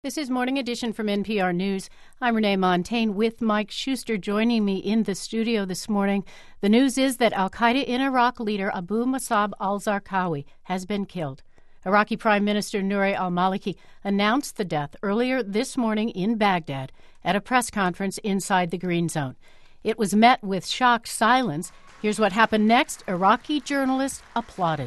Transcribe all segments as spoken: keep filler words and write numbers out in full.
This is Morning Edition from N P R News. I'm Renee Montaigne with Mike Schuster joining me in the studio this morning. The news is that al-Qaeda in Iraq leader Abu Musab al-Zarqawi has been killed. Iraqi Prime Minister Nouri al-Maliki announced the death earlier this morning in Baghdad at a press conference inside the Green Zone. It was met with shocked silence. Here's what happened next. Iraqi journalists applauded.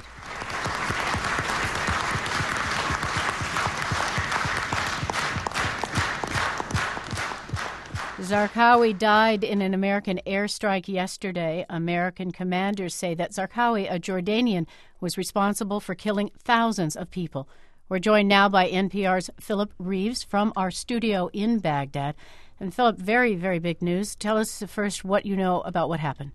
Zarqawi died in an American airstrike yesterday. American commanders say that Zarqawi, a Jordanian, was responsible for killing thousands of people. We're joined now by N P R's Philip Reeves from our studio in Baghdad. And Philip, very, very big news. Tell us first what you know about what happened.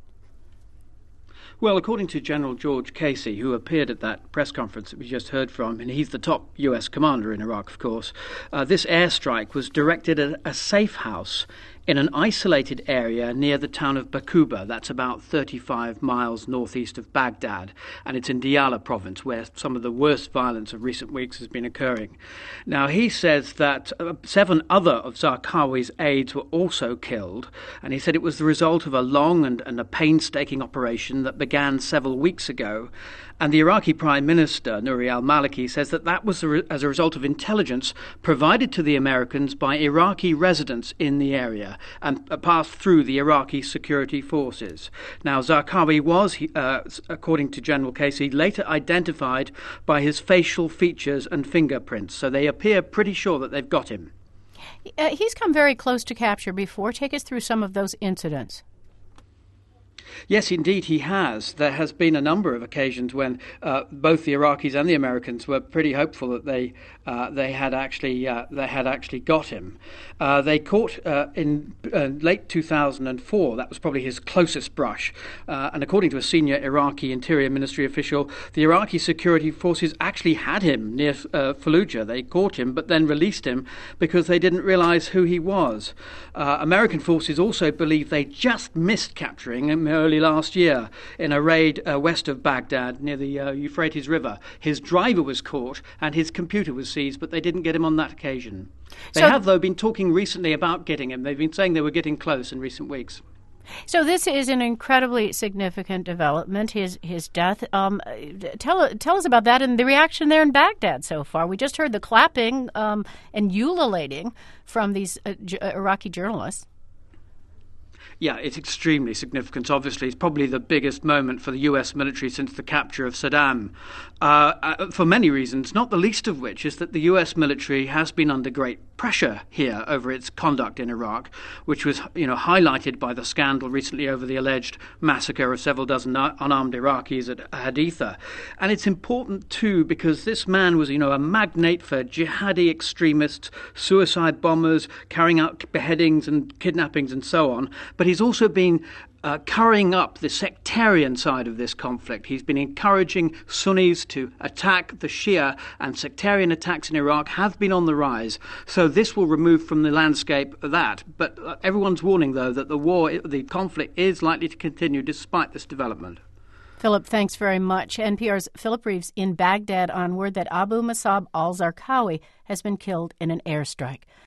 Well, according to General George Casey, who appeared at that press conference that we just heard from, and he's the top U S commander in Iraq, of course, uh, this airstrike was directed at a safe house in an isolated area near the town of Baquba. That's about thirty-five miles northeast of Baghdad, and it's in Diyala province, where some of the worst violence of recent weeks has been occurring. Now, he says that uh, seven other of Zarqawi's aides were also killed, and he said it was the result of a long and, and a painstaking operation that began several weeks ago. And the Iraqi Prime Minister, Nouri al-Maliki, says that that was a re- as a result of intelligence provided to the Americans by Iraqi residents in the area and uh, passed through the Iraqi security forces. Now, Zarqawi was, uh, according to General Casey, later identified by his facial features and fingerprints, so they appear pretty sure that they've got him. Uh, he's come very close to capture before. Take us through some of those incidents. Yes, indeed, he has. There has been a number of occasions when uh, both the Iraqis and the Americans were pretty hopeful that they uh, they had actually uh, they had actually got him. Uh, they caught uh, in uh, late two thousand four. That was probably his closest brush. Uh, and according to a senior Iraqi Interior Ministry official, the Iraqi security forces actually had him near uh, Fallujah. They caught him, but then released him because they didn't realize who he was. Uh, American forces also believe they just missed capturing him early last year in a raid uh, west of Baghdad near the uh, Euphrates River. His driver was caught and his computer was seized, but they didn't get him on that occasion. They so, have, though, been talking recently about getting him. They've been saying they were getting close in recent weeks. So this is an incredibly significant development, his his death. Um, tell, tell us about that and the reaction there in Baghdad so far. We just heard the clapping um, and ululating from these uh, J- Iraqi journalists. Yeah, it's extremely significant, obviously. It's probably the biggest moment for the U S military since the capture of Saddam, uh, uh, for many reasons, not the least of which is that the U S military has been under great pressure here over its conduct in Iraq, which was, you know, highlighted by the scandal recently over the alleged massacre of several dozen unarmed Iraqis at Haditha. And it's important, too, because this man was, you know, a magnate for jihadi extremists, suicide bombers, carrying out beheadings and kidnappings and so on. But he's also been uh, currying up the sectarian side of this conflict. He's been encouraging Sunnis to attack the Shia, and sectarian attacks in Iraq have been on the rise. So this will remove from the landscape that. But uh, everyone's warning, though, that the war, the conflict is likely to continue despite this development. Philip, thanks very much. N P R's Philip Reeves in Baghdad on word that Abu Musab al-Zarqawi has been killed in an airstrike.